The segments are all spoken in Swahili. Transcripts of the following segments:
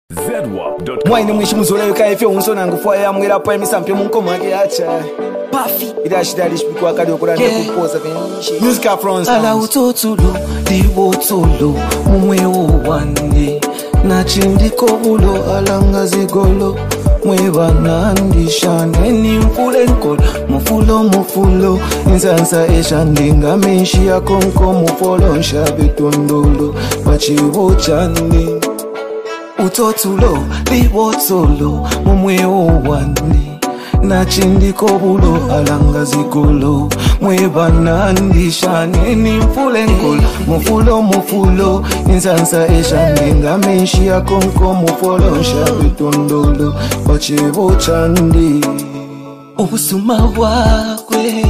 ZWAP.com. Mwine mwishi muzole kaifye unsona ngufwa ya mwira pa emisampe munkomo ake acha Puffy idashidalish bikwa kadi okurande kupoza venishi Music France ala utotulu diwotulu mumwewo wande nachindiko bulo alangazigolo mwebanandishane nimfule nkolo mufulo nzansa eshandinga menshi yakonko mufolo nshabetondolo bachibo chandi utotulo liwotolo mumwewo wande nachindiko bulo alangazigolo mwebanandishane nimfule nkolo mufulo nzansa eshandinga menshi yakonko mufolo nshabetondolo bachibo chandi ubusuma bwakwe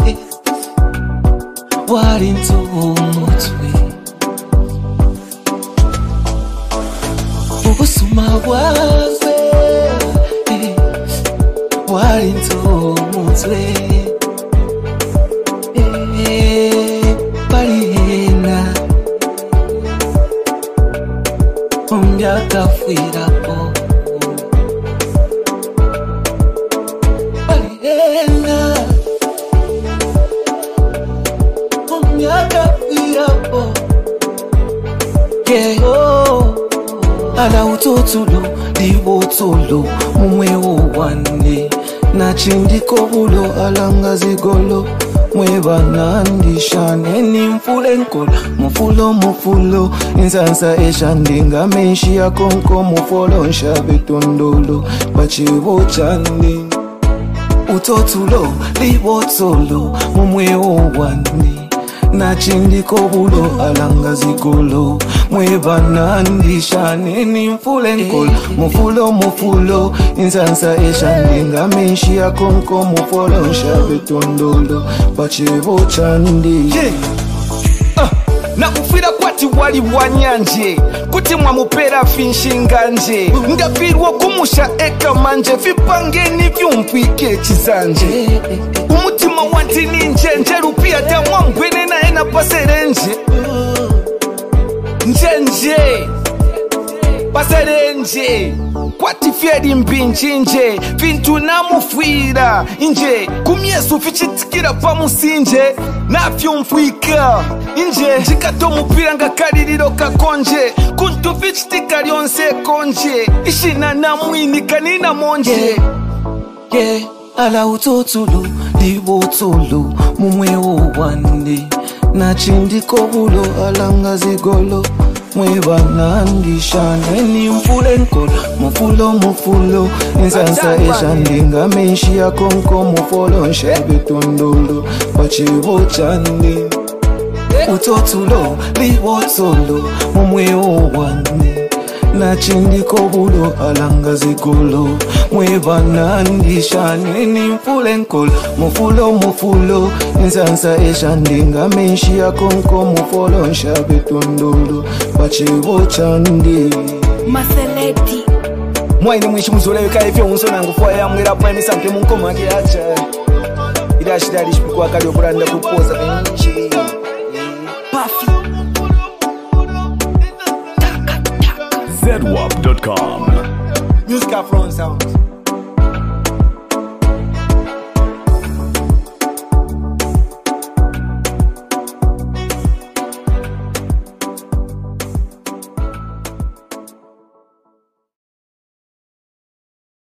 warinze umutwe ubusuma bwakwe warinze umutwe barihena umbyakafwirapo barihena umbyakafwirapo ala utotulu diwotulu mumwewo wande nachindiko bulo alangazigolo mwebanandishane nimfule nkolo mufulo nzansa eshandinga menshi yakonko mufolo nshabetondolo bachibo chandi utotulo liwotolo mumwewo wande nachindiko bulo alangazigolo mwebanandishane nimfule nkolo mufulo nzansa eshandinga menshi yakonko mufolo nshabetondolo bachibo chandi na kufira kwati wali wanyanje kuti mwamupera finshinganje ndapirwa kumusha eka manje vipangeni vyumpwike chizanje umutima wanti ninjenje rupia tamwa mbwene na ena paserenje njenje paserenje kwati fieri mbinchinje vintu namufwira inje kumyesu fichitikira pamusinje nafyumfwika inje ndikatomupira ngakaririro kakonje kuntu vichitika lyonse konje ishina namwini kanina monje ala utotulu diwotulu mumwewo wande nachindiko bulo alangazigolo mwebanandishane nimfule nkolo mufulo nzansa eshandinga menshi yakonko mufolo nshabetondolo bachibo chandi utotulo liwotolo mumwewo wande nachindiko bulo alangazigolo mwebanandishane nimfule nkolo mufulo nzansa eshandinga menshi yakonko mufolo nshabetondolo bachibo chandi Maseleti Mwine mwishi muzole kaifye unsona ngufwa ya mwira pa emisampe munkomo ake acha idashidalish bikwa kadi okurande kupoza venishi Puffy ZWAP.com. Music France sound